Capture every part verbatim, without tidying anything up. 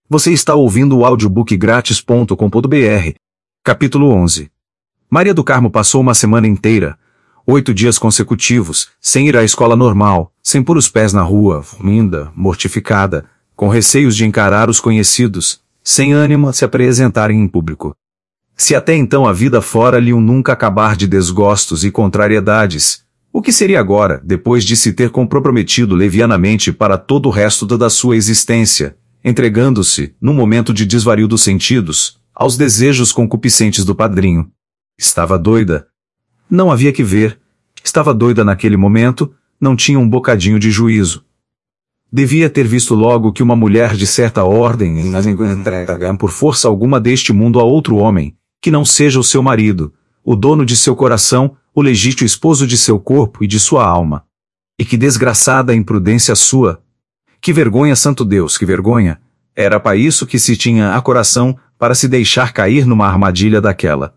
Você está ouvindo o audiobook grátis ponto com ponto br. Capítulo onze. Maria do Carmo passou uma semana inteira, oito dias consecutivos, sem ir à escola normal, sem pôr os pés na rua, linda, mortificada, com receios de encarar os conhecidos, sem ânimo a se apresentarem em público. Se até então a vida fora lhe um nunca acabar de desgostos e contrariedades, o que seria agora, depois de se ter comprometido levianamente para todo o resto da sua existência, entregando-se, num momento de desvario dos sentidos, aos desejos concupiscentes do padrinho? Estava doida. Não havia que ver. Estava doida naquele momento, não tinha um bocadinho de juízo. Devia ter visto logo que uma mulher de certa ordem entrega por força alguma deste mundo a outro homem, que não seja o seu marido, o dono de seu coração, o legítimo esposo de seu corpo e de sua alma. E que desgraçada imprudência sua! Que vergonha, santo Deus, que vergonha! Era para isso que se tinha a coração, para se deixar cair numa armadilha daquela.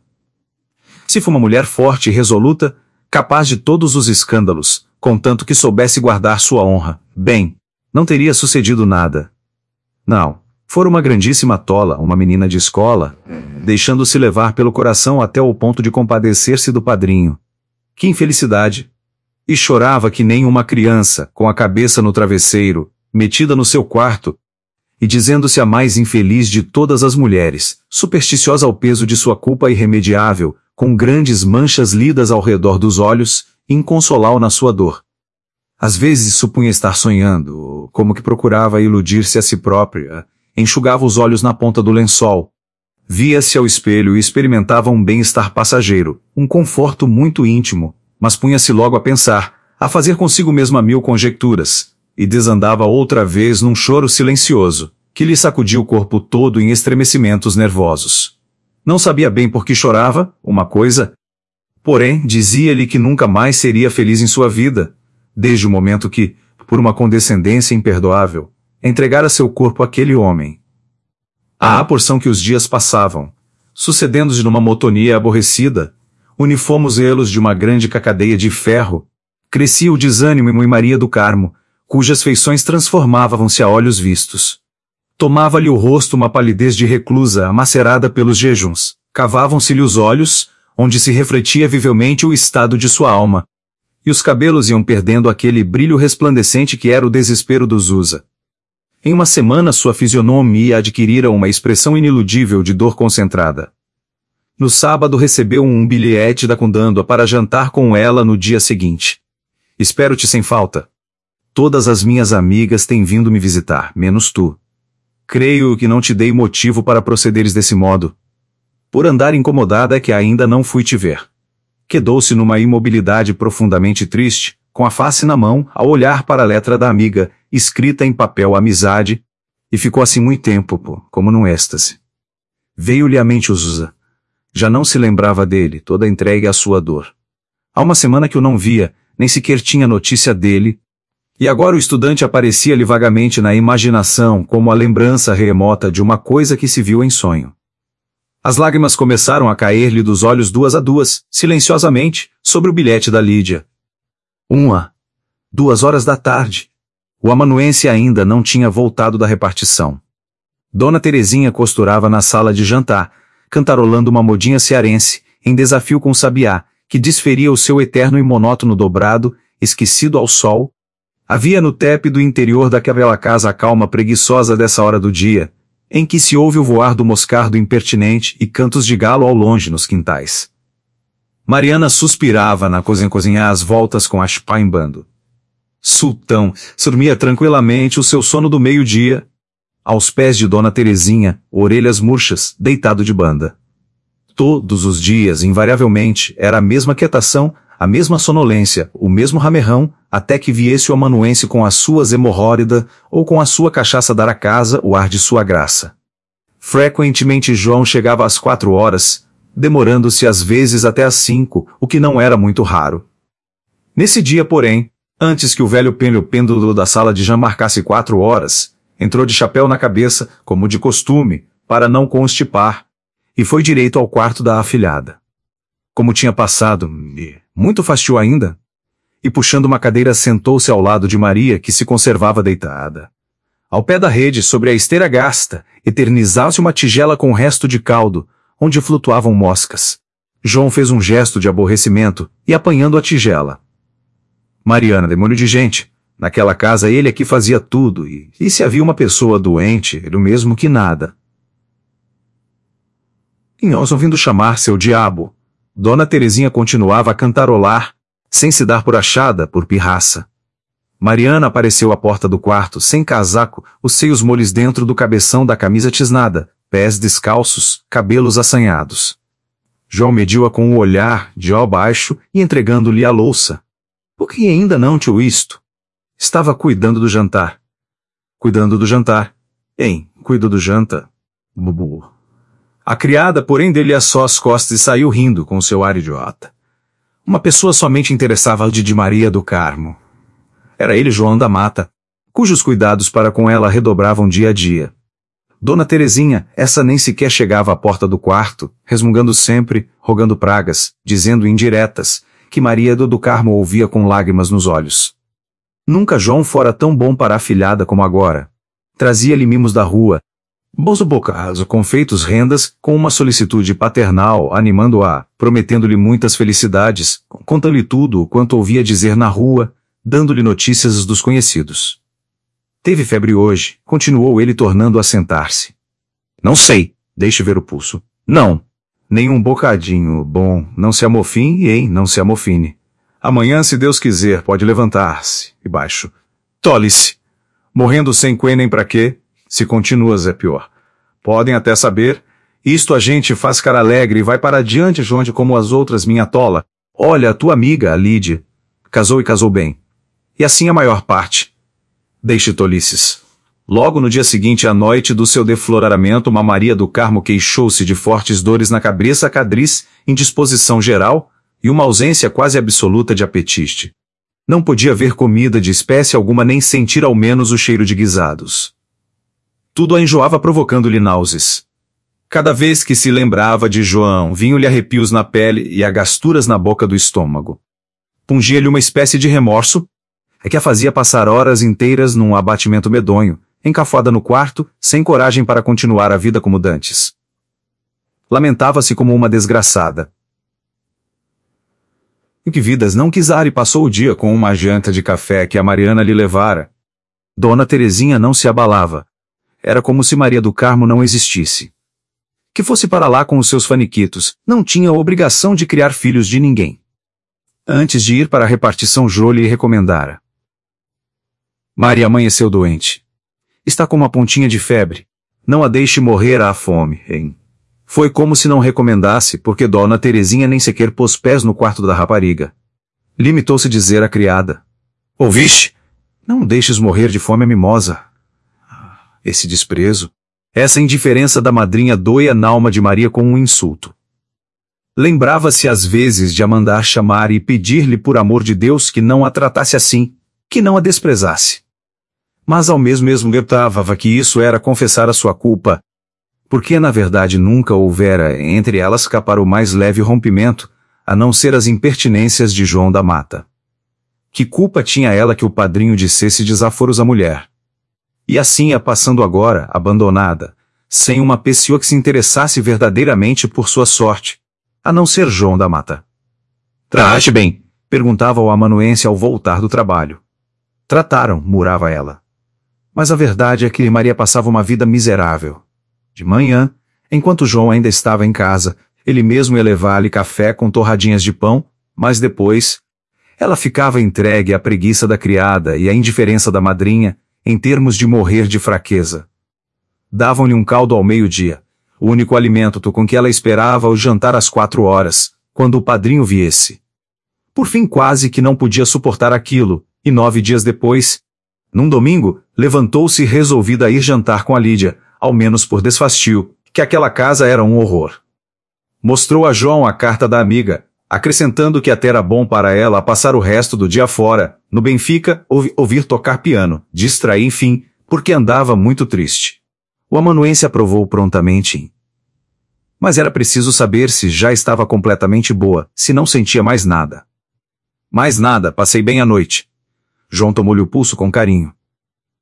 Se for uma mulher forte e resoluta, capaz de todos os escândalos, contanto que soubesse guardar sua honra, bem, não teria sucedido nada. Não, fora uma grandíssima tola, uma menina de escola, deixando-se levar pelo coração até o ponto de compadecer-se do padrinho. Que infelicidade! E chorava que nem uma criança, com a cabeça no travesseiro, metida no seu quarto, e dizendo-se a mais infeliz de todas as mulheres, supersticiosa ao peso de sua culpa irremediável, com grandes manchas lidas ao redor dos olhos, inconsolável na sua dor. Às vezes supunha estar sonhando, como que procurava iludir-se a si própria, enxugava os olhos na ponta do lençol. Via-se ao espelho e experimentava um bem-estar passageiro, um conforto muito íntimo, mas punha-se logo a pensar, a fazer consigo mesma mil conjecturas, e desandava outra vez num choro silencioso, que lhe sacudia o corpo todo em estremecimentos nervosos. Não sabia bem por que chorava, uma coisa. Porém, dizia-lhe que nunca mais seria feliz em sua vida, desde o momento que, por uma condescendência imperdoável, entregara seu corpo àquele homem. À porção que os dias passavam, sucedendo-se numa monotonia aborrecida, unifomos elos de uma grande cacadeia de ferro, crescia o desânimo em Maria do Carmo, cujas feições transformavam-se a olhos vistos. Tomava-lhe o rosto uma palidez de reclusa amacerada pelos jejuns, cavavam-se-lhe os olhos, onde se refletia vivelmente o estado de sua alma, e os cabelos iam perdendo aquele brilho resplandecente que era o desespero dos Usa. Em uma semana sua fisionomia adquirira uma expressão iniludível de dor concentrada. No sábado recebeu um bilhete da Cundando para jantar com ela no dia seguinte. Espero-te sem falta. Todas as minhas amigas têm vindo me visitar, menos tu. Creio que não te dei motivo para procederes desse modo. Por andar incomodada é que ainda não fui te ver. Quedou-se numa imobilidade profundamente triste, com a face na mão, ao olhar para a letra da amiga, escrita em papel amizade, e ficou assim muito tempo, pô, como num êxtase. Veio-lhe à mente o Zusa. Já não se lembrava dele, toda entregue à sua dor. Há uma semana que o não via, nem sequer tinha notícia dele, e agora o estudante aparecia-lhe vagamente na imaginação como a lembrança remota de uma coisa que se viu em sonho. As lágrimas começaram a cair-lhe dos olhos duas a duas, silenciosamente, sobre o bilhete da Lídia. Uma. Duas horas da tarde. O amanuense ainda não tinha voltado da repartição. Dona Terezinha costurava na sala de jantar, cantarolando uma modinha cearense, em desafio com Sabiá, que desferia o seu eterno e monótono dobrado, esquecido ao sol. Havia no tépido interior daquela casa a calma preguiçosa dessa hora do dia, em que se ouve o voar do moscardo impertinente e cantos de galo ao longe nos quintais. Mariana suspirava na cozinha cozinhar às voltas com a chupá em bando. Sultão dormia tranquilamente o seu sono do meio-dia, aos pés de Dona Terezinha, orelhas murchas, deitado de banda. Todos os dias, invariavelmente, era a mesma quietação, a mesma sonolência, o mesmo ramerrão, até que viesse o amanuense com as suas hemorróidas ou com a sua cachaça dar à casa o ar de sua graça. Frequentemente João chegava às quatro horas, demorando-se às vezes até às cinco, o que não era muito raro. Nesse dia, porém, antes que o velho pêndulo da sala de Jean marcasse quatro horas, entrou de chapéu na cabeça, como de costume, para não constipar, e foi direito ao quarto da afilhada. Como tinha passado, e muito fastio ainda, e puxando uma cadeira sentou-se ao lado de Maria, que se conservava deitada. Ao pé da rede, sobre a esteira gasta, eternizava-se uma tigela com resto de caldo, onde flutuavam moscas. João fez um gesto de aborrecimento, e apanhando a tigela. Mariana, demônio de gente. Naquela casa ele é que fazia tudo, e, e se havia uma pessoa doente, era o mesmo que nada. E nós ouvindo chamar seu diabo. Dona Terezinha continuava a cantarolar, sem se dar por achada, por pirraça. Mariana apareceu à porta do quarto, sem casaco, os seios moles dentro do cabeção da camisa tisnada, pés descalços, cabelos assanhados. João mediu-a com o olhar, de ó baixo, e entregando-lhe a louça. Por que ainda não tio isto? Estava cuidando do jantar. Cuidando do jantar. Hein, cuido do janta. Bubu. A criada, porém, dele assou as costas e saiu rindo com seu ar idiota. Uma pessoa somente interessava de de Maria do Carmo. Era ele João da Mata, cujos cuidados para com ela redobravam dia a dia. Dona Terezinha, essa nem sequer chegava à porta do quarto, resmungando sempre, rogando pragas, dizendo indiretas, que Maria do Carmo ouvia com lágrimas nos olhos. Nunca João fora tão bom para a filhada como agora. Trazia-lhe mimos da rua, bolso bocazo, confeitos, rendas, com uma solicitude paternal, animando-a, prometendo-lhe muitas felicidades, contando-lhe tudo o quanto ouvia dizer na rua, dando-lhe notícias dos conhecidos. Teve febre hoje, continuou ele tornando a sentar-se. Não sei, deixe ver o pulso. Não. Nenhum bocadinho, bom, não se amofine, hein, não se amofine. Amanhã, se Deus quiser, pode levantar-se, e baixo. Tole-se. Morrendo sem quê nem pra quê, se continuas é pior. Podem até saber, isto a gente faz cara alegre e vai para adiante, Jonde, como as outras, minha tola. Olha, a tua amiga, a Lídia, casou e casou bem. E assim a maior parte. Deixe tolices. Logo no dia seguinte à noite do seu defloramento, uma Maria do Carmo queixou-se de fortes dores na cabeça cadriz, indisposição geral, e uma ausência quase absoluta de apetite. Não podia ver comida de espécie alguma nem sentir ao menos o cheiro de guisados. Tudo a enjoava provocando-lhe náuseas. Cada vez que se lembrava de João, vinham-lhe arrepios na pele e agasturas na boca do estômago. Pungia-lhe uma espécie de remorso, é que a fazia passar horas inteiras num abatimento medonho, encafada no quarto, sem coragem para continuar a vida como dantes. Lamentava-se como uma desgraçada. E que vidas não quisara e passou o dia com uma janta de café que a Mariana lhe levara. Dona Terezinha não se abalava. Era como se Maria do Carmo não existisse. Que fosse para lá com os seus faniquitos, não tinha a obrigação de criar filhos de ninguém. Antes de ir para a repartição, Jô lhe recomendara. Maria amanheceu doente. Está com uma pontinha de febre. Não a deixe morrer à fome, hein? Foi como se não recomendasse, porque Dona Terezinha nem sequer pôs pés no quarto da rapariga. Limitou-se a dizer à criada. Ouviste? Não deixes morrer de fome a mimosa. Esse desprezo, essa indiferença da madrinha doía na alma de Maria com um insulto. Lembrava-se às vezes de a mandar chamar e pedir-lhe por amor de Deus que não a tratasse assim, que não a desprezasse. Mas ao mesmo mesmo gritava que isso era confessar a sua culpa, porque na verdade nunca houvera entre elas capar o mais leve rompimento, a não ser as impertinências de João da Mata. Que culpa tinha ela que o padrinho dissesse desaforos à mulher? E assim ia passando agora, abandonada, sem uma pessoa que se interessasse verdadeiramente por sua sorte, a não ser João da Mata. Trate bem, perguntava o amanuense ao voltar do trabalho. Trataram, murava ela. Mas a verdade é que Maria passava uma vida miserável. De manhã, enquanto João ainda estava em casa, ele mesmo ia levar-lhe café com torradinhas de pão, mas depois, ela ficava entregue à preguiça da criada e à indiferença da madrinha, em termos de morrer de fraqueza. Davam-lhe um caldo ao meio-dia, o único alimento com que ela esperava o jantar às quatro horas, quando o padrinho viesse. Por fim quase que não podia suportar aquilo, e nove dias depois, num domingo, levantou-se resolvida a ir jantar com a Lídia, ao menos por desfastio, que aquela casa era um horror. Mostrou a João a carta da amiga, acrescentando que até era bom para ela passar o resto do dia fora, no Benfica, ouvi, ouvir tocar piano, distrair enfim, porque andava muito triste. O amanuense aprovou prontamente. Mas era preciso saber se já estava completamente boa, se não sentia mais nada. Mais nada, passei bem a noite. João tomou-lhe o pulso com carinho.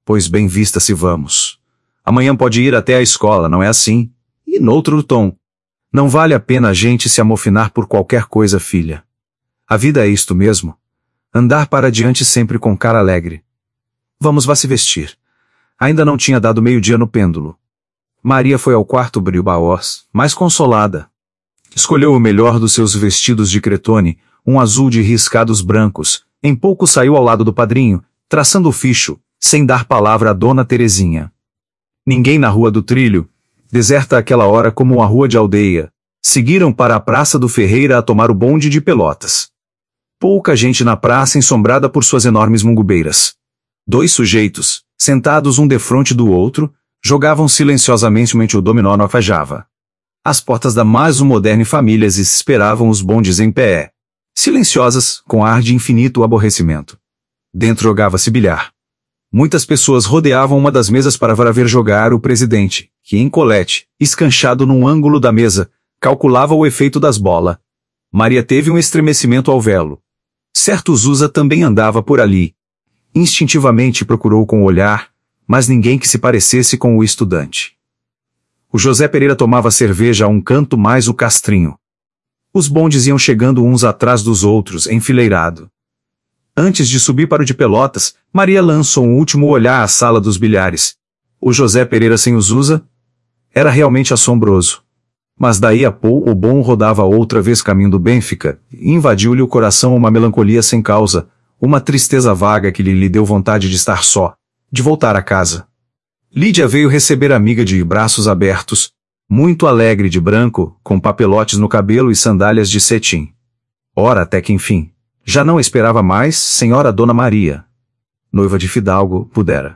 Pois bem, vista-se, vamos. Amanhã pode ir até a escola, não é assim? E noutro tom. Não vale a pena a gente se amofinar por qualquer coisa, filha. A vida é isto mesmo. Andar para adiante sempre com cara alegre. Vamos, vá se vestir. Ainda não tinha dado meio-dia no pêndulo. Maria foi ao quarto Bril-Baós, mais consolada. Escolheu o melhor dos seus vestidos de cretone, um azul de riscados brancos. Em pouco saiu ao lado do padrinho, traçando o ficho, sem dar palavra a Dona Terezinha. Ninguém na Rua do Trilho, deserta àquela hora como uma rua de aldeia, seguiram para a Praça do Ferreira a tomar o bonde de Pelotas. Pouca gente na praça ensombrada por suas enormes mungubeiras. Dois sujeitos, sentados um defronte do outro, jogavam silenciosamente o dominó no alfajava. As portas da mais moderna família esperavam os bondes em pé, silenciosas, com ar de infinito aborrecimento. Dentro jogava-se bilhar. Muitas pessoas rodeavam uma das mesas para ver jogar o presidente, que em colete, escanchado num ângulo da mesa, calculava o efeito das bolas. Maria teve um estremecimento ao vê-lo. Certo Zusa também andava por ali. Instintivamente procurou com o olhar, mas ninguém que se parecesse com o estudante. O José Pereira tomava cerveja a um canto mais o Castrinho. Os bondes iam chegando uns atrás dos outros, enfileirado. Antes de subir para o de Pelotas, Maria lançou um último olhar à sala dos bilhares. O José Pereira sem o Zusa? Era realmente assombroso. Mas daí a pouco o bom rodava outra vez caminho do Benfica, e invadiu-lhe o coração uma melancolia sem causa, uma tristeza vaga que lhe, lhe deu vontade de estar só, de voltar a casa. Lídia veio receber a amiga de braços abertos, muito alegre de branco, com papelotes no cabelo e sandálias de cetim. Ora, até que enfim, já não esperava mais, senhora Dona Maria. Noiva de Fidalgo, pudera.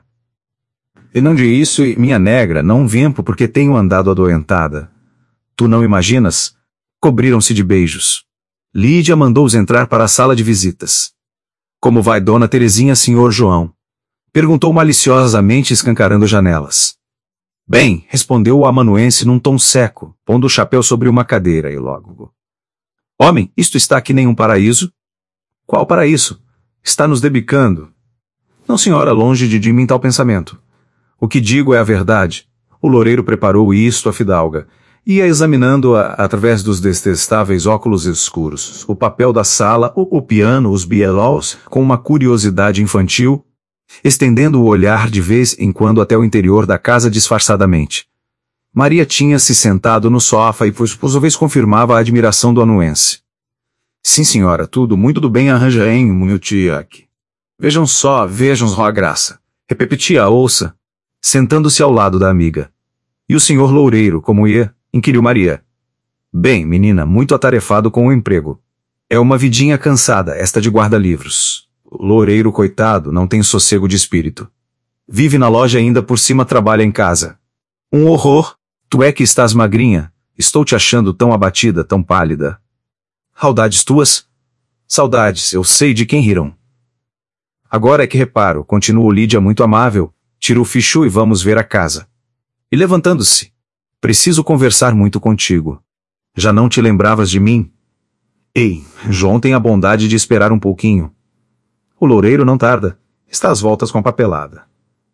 E não de isso, e minha negra, não vempo porque tenho andado adoentada. Tu não imaginas? Cobriram-se de beijos. Lídia mandou-os entrar para a sala de visitas. Como vai Dona Terezinha, senhor João? Perguntou maliciosamente, escancarando janelas. Bem, respondeu o amanuense num tom seco, pondo o chapéu sobre uma cadeira e logo. Homem, isto está aqui nem um paraíso? Qual paraíso? Está nos debicando. Não, senhora, longe de, de mim tal pensamento. O que digo é a verdade. O loureiro preparou isto à fidalga. Ia examinando-a através dos detestáveis óculos escuros, o papel da sala, o, o piano, os bielós, com uma curiosidade infantil, estendendo o olhar de vez em quando até o interior da casa disfarçadamente. Maria tinha-se sentado no sofá e por sua vez confirmava a admiração do anuense. Sim, senhora, tudo muito do bem arranja em Munhutiac. Vejam só, vejam só a graça. Repetia a ouça, sentando-se ao lado da amiga. E o senhor loureiro, como ia? Inquiriu Maria. Bem, menina, muito atarefado com o emprego. É uma vidinha cansada, esta de guarda-livros. O loureiro, coitado, não tem sossego de espírito. Vive na loja e ainda por cima trabalha em casa. Um horror. Tu é que estás magrinha. Estou te achando tão abatida, tão pálida. Saudades tuas? Saudades, eu sei de quem riram. Agora é que reparo, continuou Lídia muito amável, tira o fichu e vamos ver a casa. E levantando-se. Preciso conversar muito contigo. Já não te lembravas de mim? Ei, João tem a bondade de esperar um pouquinho. O loureiro não tarda. Está às voltas com a papelada.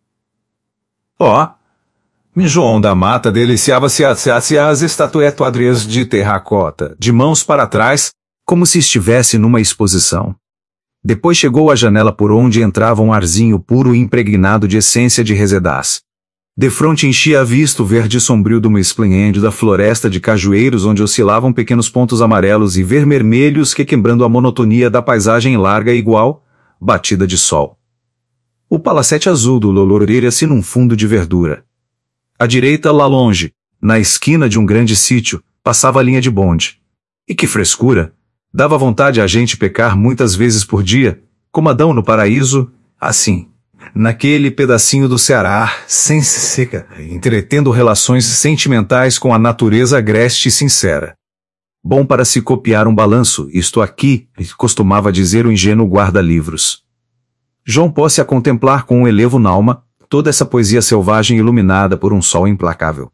Ó! Oh, João da Mata deliciava-se às estatuetuadrias de terracota, de mãos para trás, como se estivesse numa exposição. Depois chegou à janela por onde entrava um arzinho puro e impregnado de essência de resedás. Defronte enchia a vista o verde sombrio do esplêndido da floresta de cajueiros onde oscilavam pequenos pontos amarelos e vermelhos que quebrando a monotonia da paisagem larga e igual, batida de sol. O palacete azul do loureiro-se num fundo de verdura. À direita, lá longe, na esquina de um grande sítio, passava a linha de bonde. E que frescura! Dava vontade a gente pecar muitas vezes por dia, como Adão no paraíso, assim. Naquele pedacinho do Ceará, sem seca, entretendo relações sentimentais com a natureza agreste e sincera. Bom para se copiar um balanço, isto aqui, costumava dizer o ingênuo guarda-livros. João pôs-se a contemplar com um elevo nalma, toda essa poesia selvagem iluminada por um sol implacável.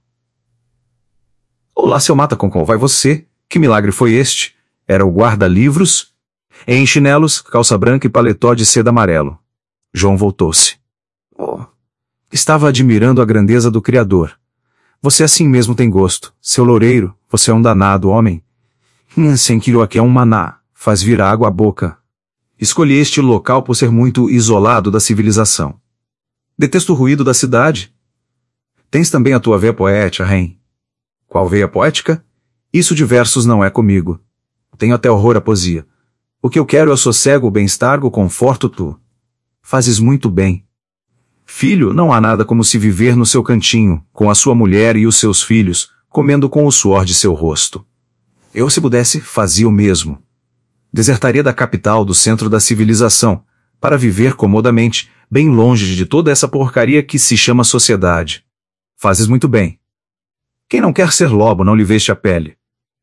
Olá, seu Mata-Concol, vai você? Que milagre foi este? Era o guarda-livros? Em chinelos, calça branca e paletó de seda amarelo. João voltou-se. Oh, Estava admirando a grandeza do Criador. Você assim mesmo tem gosto, seu loureiro, você é um danado homem. Hum, sem que aqui é um maná, faz vir água à boca. Escolhi este local por ser muito isolado da civilização. Detesto o ruído da cidade. Tens também a tua veia poética, Ren. Qual veia poética? Isso de versos não é comigo. Tenho até horror à poesia. O que eu quero é o sossego, o bem-estar, o conforto tu. Fazes muito bem. Filho, não há nada como se viver no seu cantinho, com a sua mulher e os seus filhos, comendo com o suor de seu rosto. Eu, se pudesse, fazia o mesmo. Desertaria da capital, do centro da civilização, para viver comodamente, bem longe de toda essa porcaria que se chama sociedade. Fazes muito bem. Quem não quer ser lobo não lhe veste a pele.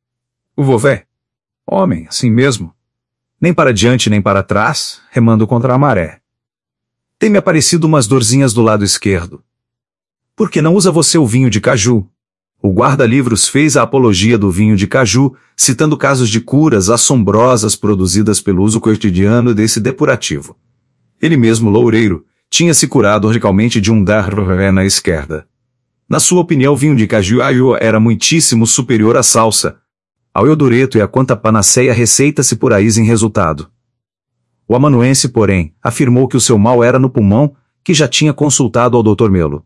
O vové? Homem, assim mesmo. Nem para diante nem para trás, remando contra a maré. Tem-me aparecido umas dorzinhas do lado esquerdo. Por que não usa você o vinho de caju? O guarda-livros fez a apologia do vinho de caju, citando casos de curas assombrosas produzidas pelo uso cotidiano desse depurativo. Ele mesmo, loureiro, tinha se curado radicalmente de um darré na esquerda. Na sua opinião, o vinho de caju era muitíssimo superior à salsa, ao iodoreto e a quanta panaceia receita-se por aí em resultado. O amanuense, porém, afirmou que o seu mal era no pulmão, que já tinha consultado ao doutor Melo.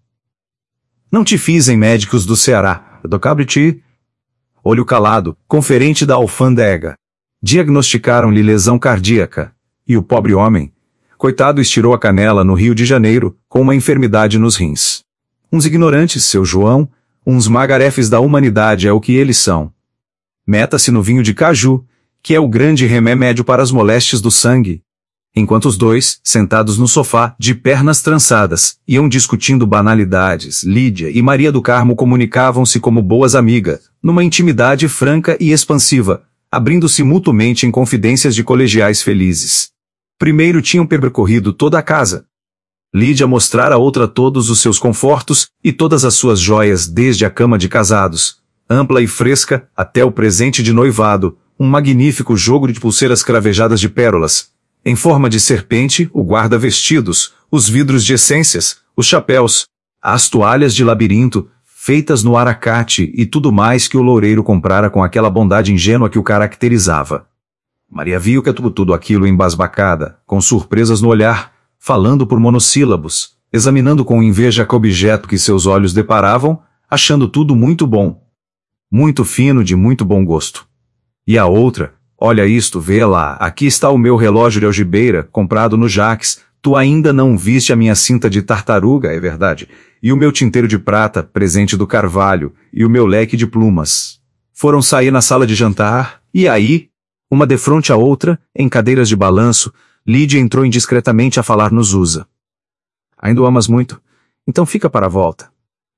Não te fiz em médicos do Ceará, do Cabriti? Olho calado, conferente da alfândega. Diagnosticaram-lhe lesão cardíaca, e o pobre homem, coitado, estirou a canela no Rio de Janeiro, com uma enfermidade nos rins. Uns ignorantes, seu João, uns magarefes da humanidade é o que eles são. Meta-se no vinho de caju, que é o grande remédio para as moléstias do sangue. Enquanto os dois, sentados no sofá, de pernas trançadas, iam discutindo banalidades, Lídia e Maria do Carmo comunicavam-se como boas amigas, numa intimidade franca e expansiva, abrindo-se mutuamente em confidências de colegiais felizes. Primeiro tinham percorrido toda a casa. Lídia mostrara a outra todos os seus confortos e todas as suas joias desde a cama de casados, ampla e fresca, até o presente de noivado, um magnífico jogo de pulseiras cravejadas de pérolas, em forma de serpente, o guarda-vestidos, os vidros de essências, os chapéus, as toalhas de labirinto, feitas no aracate e tudo mais que o loureiro comprara com aquela bondade ingênua que o caracterizava. Maria viu que tudo, tudo aquilo embasbacada, com surpresas no olhar, falando por monossílabos, examinando com inveja o objeto que seus olhos deparavam, achando tudo muito bom. Muito fino, de muito bom gosto. E a outra, olha isto, vê lá, aqui está o meu relógio de algibeira, comprado no Jaques, tu ainda não viste a minha cinta de tartaruga, é verdade, e o meu tinteiro de prata, presente do Carvalho, e o meu leque de plumas. Foram sair na sala de jantar, e aí, uma defronte à outra, em cadeiras de balanço, Lídia entrou indiscretamente a falar no Zusa. Ainda o amas muito? Então fica para a volta.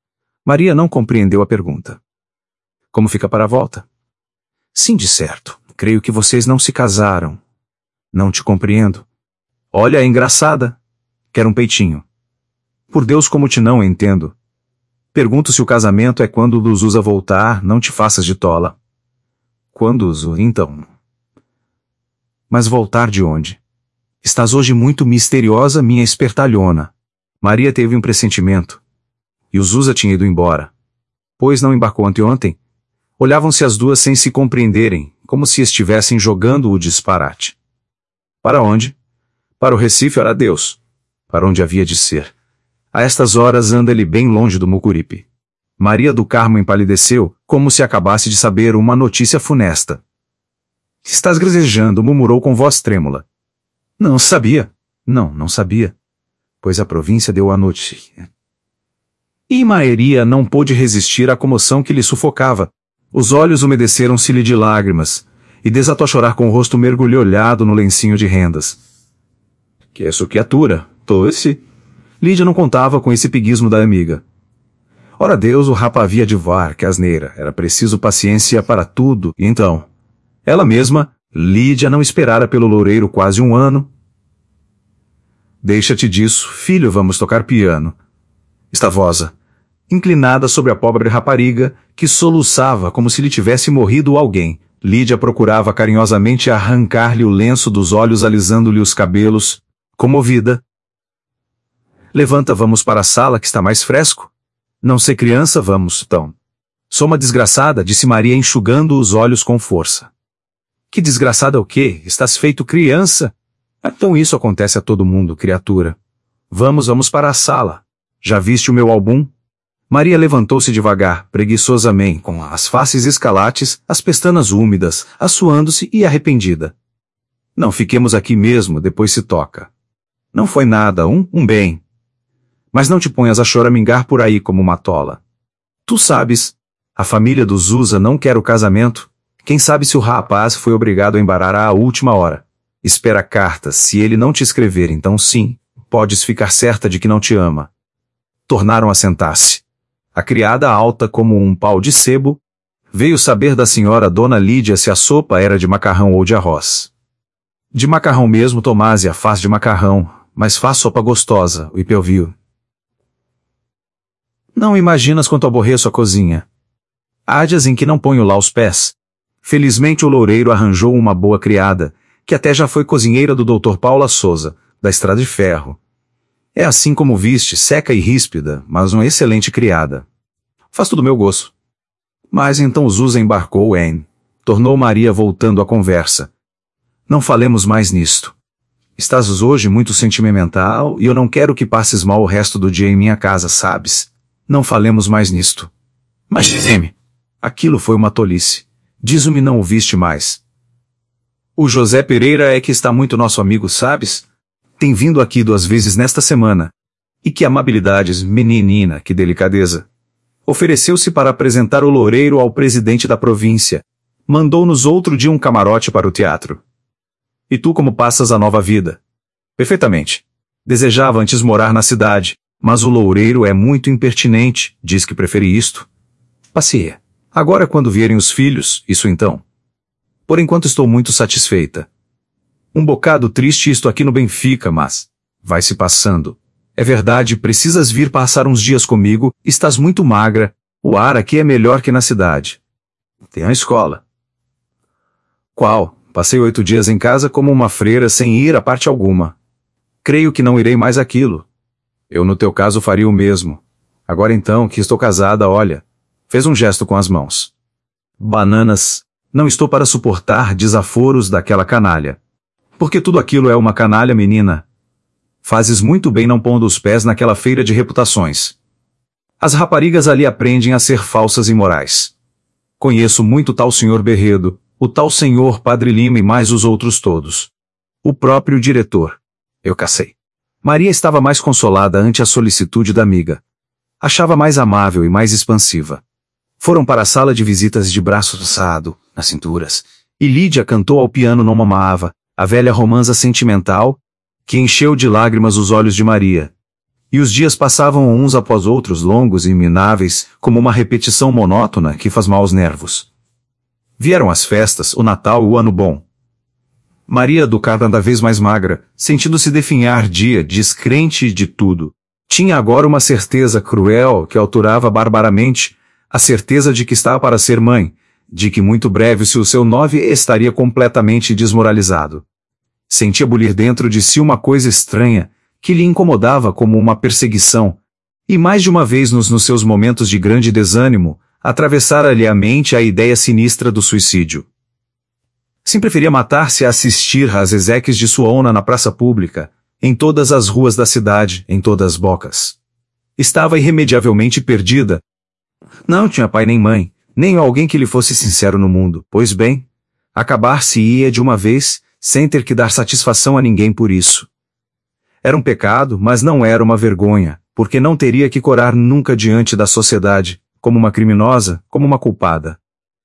Maria não compreendeu a pergunta. Como fica para a volta? Sim, de certo. Creio que vocês não se casaram. Não te compreendo. Olha, é engraçada. Quer um peitinho. Por Deus, como te não entendo. Pergunto se o casamento é quando o Zusa voltar, não te faças de tola. Quando, Zu, então? Mas voltar de onde? Estás hoje muito misteriosa, minha espertalhona. Maria teve um pressentimento. E o Zusa tinha ido embora. Pois não embarcou anteontem? Olhavam-se as duas sem se compreenderem, como se estivessem jogando o disparate. Para onde? Para o Recife, ora Deus. Para onde havia de ser. A estas horas anda ele bem longe do Mucuripe. Maria do Carmo empalideceu, como se acabasse de saber uma notícia funesta. Estás grecejando, murmurou com voz trêmula. Não sabia. Não, não sabia. Pois a província deu a notícia. E Maria não pôde resistir à comoção que lhe sufocava. Os olhos umedeceram-se-lhe de lágrimas, e desatou a chorar com o rosto mergulhado no lencinho de rendas. Que é isso, criatura? Tosse? Lídia não contava com esse piguismo da amiga. Ora Deus, o rapa havia de voar, que asneira, era preciso paciência para tudo, e então... Ela mesma, Lídia, não esperara pelo loureiro quase um ano. Deixa-te disso, filho, vamos tocar piano. Estavosa, inclinada sobre a pobre rapariga, que soluçava como se lhe tivesse morrido alguém, Lídia procurava carinhosamente arrancar-lhe o lenço dos olhos, alisando-lhe os cabelos, comovida. Levanta, vamos para a sala que está mais fresco. Não ser criança, vamos, então. Sou uma desgraçada, disse Maria enxugando os olhos com força. Que desgraçada o quê? Estás feito criança? Então isso acontece a todo mundo, criatura. Vamos, vamos para a sala. Já viste o meu álbum? Maria levantou-se devagar, preguiçosamente, com as faces escalates, as pestanas úmidas, assoando-se e arrependida. Não fiquemos aqui mesmo, depois se toca. Não foi nada, um, um bem. Mas não te ponhas a choramingar por aí como uma tola. Tu sabes, a família do Zusa não quer o casamento. Quem sabe se o rapaz foi obrigado a embarcar à última hora. Espera cartas, se ele não te escrever, então sim, podes ficar certa de que não te ama. Tornaram a sentar-se. A criada, alta como um pau de sebo, veio saber da senhora Dona Lídia se a sopa era de macarrão ou de arroz. De macarrão mesmo, Tomásia faz de macarrão, mas faz sopa gostosa, o Ipeu viu. Não imaginas quanto aborreço a cozinha. Há dias em que não ponho lá os pés. Felizmente o loureiro arranjou uma boa criada, que até já foi cozinheira do doutor Paula Souza, da Estrada de Ferro. É assim como viste, seca e ríspida, mas uma excelente criada. Faz tudo meu gosto. Mas então Zusa embarcou em... Tornou Maria voltando à conversa. Não falemos mais nisto. Estás hoje muito sentimental e eu não quero que passes mal o resto do dia em minha casa, sabes? Não falemos mais nisto. Mas dize-me. Aquilo foi uma tolice. Diz-me não ouviste mais. O José Pereira é que está muito nosso amigo, sabes? Tem vindo aqui duas vezes nesta semana. E que amabilidades, menina, que delicadeza. Ofereceu-se para apresentar o loureiro ao presidente da província. Mandou-nos outro dia um camarote para o teatro. E tu como passas a nova vida? Perfeitamente. Desejava antes morar na cidade, mas o loureiro é muito impertinente, diz que prefere isto. Passeia. Agora quando vierem os filhos, isso então. Por enquanto estou muito satisfeita. Um bocado triste isto aqui no Benfica, mas... vai se passando. É verdade, precisas vir passar uns dias comigo, estás muito magra, o ar aqui é melhor que na cidade. Tem a escola. Qual? Passei oito dias em casa como uma freira sem ir a parte alguma. Creio que não irei mais àquilo. Eu no teu caso faria o mesmo. Agora então, que estou casada, olha. Fez um gesto com as mãos. Bananas, não estou para suportar desaforos daquela canalha. Porque tudo aquilo é uma canalha, menina. Fazes muito bem não pondo os pés naquela feira de reputações. As raparigas ali aprendem a ser falsas e imorais. Conheço muito tal senhor Berredo, o tal senhor Padre Lima e mais os outros todos. O próprio diretor. Eu cacei. Maria estava mais consolada ante a solicitude da amiga. Achava mais amável e mais expansiva. Foram para a sala de visitas de braço alçado, nas cinturas, e Lídia cantou ao piano Não Mamava, a velha romanza sentimental, que encheu de lágrimas os olhos de Maria. E os dias passavam uns após outros longos e imináveis, como uma repetição monótona que faz mal aos nervos. Vieram as festas, o Natal e o Ano Bom. Maria, do cada vez mais magra, sentindo-se definhar dia, descrente de tudo, tinha agora uma certeza cruel que alturava barbaramente, a certeza de que estava para ser mãe, de que muito breve se o seu nove estaria completamente desmoralizado. Sentia bulir dentro de si uma coisa estranha, que lhe incomodava como uma perseguição, e mais de uma vez nos, nos seus momentos de grande desânimo, atravessara-lhe a mente a ideia sinistra do suicídio. Sim, preferia matar-se a assistir às exéquias de sua ona na praça pública, em todas as ruas da cidade, em todas as bocas. Estava irremediavelmente perdida. Não tinha pai nem mãe, nem alguém que lhe fosse sincero no mundo, pois bem, acabar-se-ia de uma vez, sem ter que dar satisfação a ninguém por isso. Era um pecado, mas não era uma vergonha, porque não teria que corar nunca diante da sociedade, como uma criminosa, como uma culpada.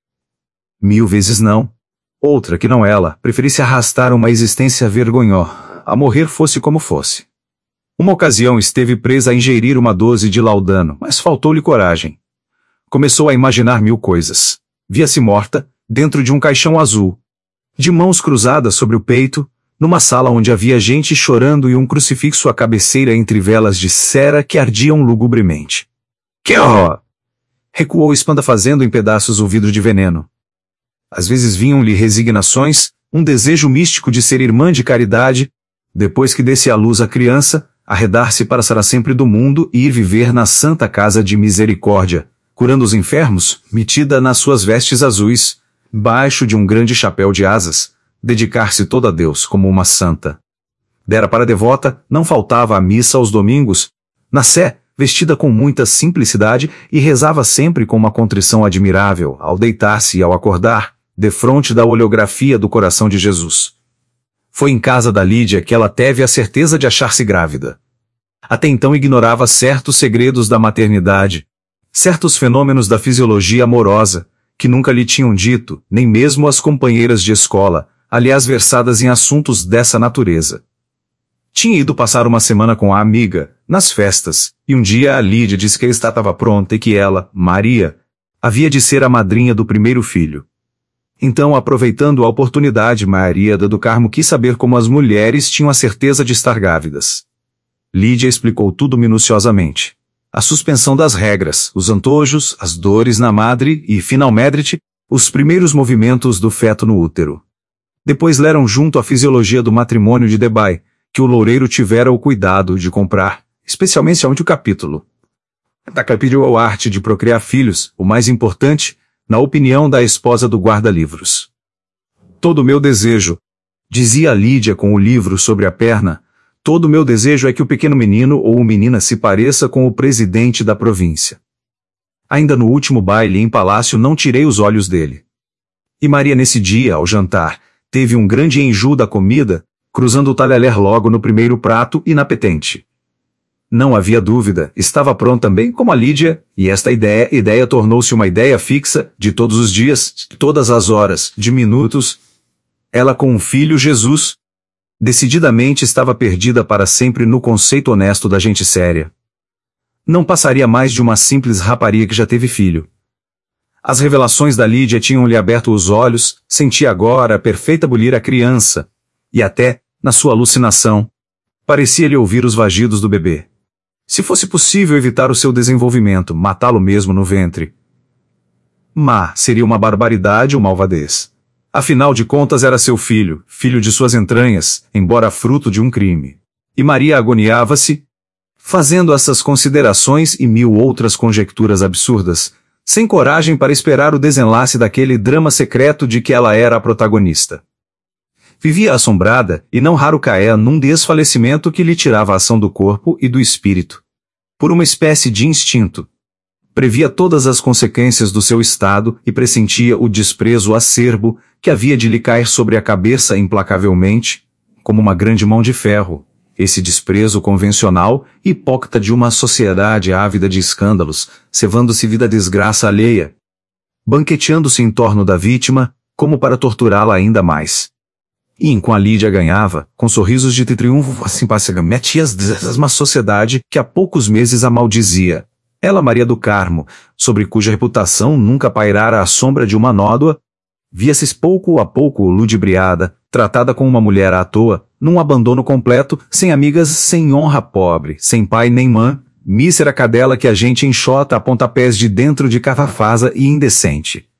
Mil vezes não. Outra que não ela, preferisse arrastar uma existência vergonhosa, a morrer fosse como fosse. Uma ocasião esteve presa a ingerir uma dose de laudano, mas faltou-lhe coragem. Começou a imaginar mil coisas. Via-se morta, dentro de um caixão azul, de mãos cruzadas sobre o peito, numa sala onde havia gente chorando e um crucifixo à cabeceira entre velas de cera que ardiam lugubremente. Que horror! Recuou espantafazendo em pedaços o vidro de veneno. Às vezes vinham-lhe resignações, um desejo místico de ser irmã de caridade, depois que desse à luz a criança, arredar-se para para sempre do mundo e ir viver na santa casa de misericórdia, curando os enfermos, metida nas suas vestes azuis, baixo de um grande chapéu de asas, dedicar-se toda a Deus como uma santa. Dera para devota, não faltava à missa aos domingos, na sé, vestida com muita simplicidade, e rezava sempre com uma contrição admirável, ao deitar-se e ao acordar, defronte da oleografia do coração de Jesus. Foi em casa da Lídia que ela teve a certeza de achar-se grávida. Até então ignorava certos segredos da maternidade, certos fenômenos da fisiologia amorosa, que nunca lhe tinham dito, nem mesmo as companheiras de escola, aliás versadas em assuntos dessa natureza. Tinha ido passar uma semana com a amiga, nas festas, e um dia a Lídia disse que estava pronta e que ela, Maria, havia de ser a madrinha do primeiro filho. Então, aproveitando a oportunidade, Maria do Carmo quis saber como as mulheres tinham a certeza de estar grávidas. Lídia explicou tudo minuciosamente. A suspensão das regras, os antojos, as dores na madre e, finalmente, os primeiros movimentos do feto no útero. Depois leram junto a fisiologia do matrimônio de Debye, que o loureiro tivera o cuidado de comprar, especialmente onde o capítulo. Da capítulo a arte de procriar filhos, o mais importante, na opinião da esposa do guarda-livros. Todo o meu desejo, dizia Lídia com o livro sobre a perna, todo o meu desejo é que o pequeno menino ou menina se pareça com o presidente da província. Ainda no último baile em palácio não tirei os olhos dele. E Maria nesse dia, ao jantar, teve um grande enjoo da comida, cruzando o talher logo no primeiro prato e na petente. Não havia dúvida, estava pronto também como a Lídia, e esta ideia, ideia tornou-se uma ideia fixa, de todos os dias, de todas as horas, de minutos. Ela com um filho Jesus, decididamente estava perdida para sempre no conceito honesto da gente séria. Não passaria mais de uma simples rapariga que já teve filho. As revelações da Lídia tinham-lhe aberto os olhos, sentia agora a perfeita bulir a criança, e até, na sua alucinação, parecia-lhe ouvir os vagidos do bebê. Se fosse possível evitar o seu desenvolvimento, matá-lo mesmo no ventre. Mas seria uma barbaridade ou malvadez. Afinal de contas era seu filho, filho de suas entranhas, embora fruto de um crime. E Maria agoniava-se, fazendo essas considerações e mil outras conjecturas absurdas, sem coragem para esperar o desenlace daquele drama secreto de que ela era a protagonista. Vivia assombrada, e não raro caía num desfalecimento que lhe tirava a ação do corpo e do espírito. Por uma espécie de instinto. Previa todas as consequências do seu estado e pressentia o desprezo acerbo que havia de lhe cair sobre a cabeça implacavelmente, como uma grande mão de ferro, esse desprezo convencional e hipócrita de uma sociedade ávida de escândalos, cevando-se vida desgraça alheia, banqueteando-se em torno da vítima, como para torturá-la ainda mais. E enquanto a Lídia ganhava, com sorrisos de triunfo, assim metia uma sociedade que há poucos meses a maldizia. Ela, Maria do Carmo, sobre cuja reputação nunca pairara a sombra de uma nódoa, via-se pouco a pouco ludibriada, tratada como uma mulher à toa, num abandono completo, sem amigas, sem honra pobre, sem pai nem mãe, mísera cadela que a gente enxota a pontapés de dentro de cafafasa e indecente.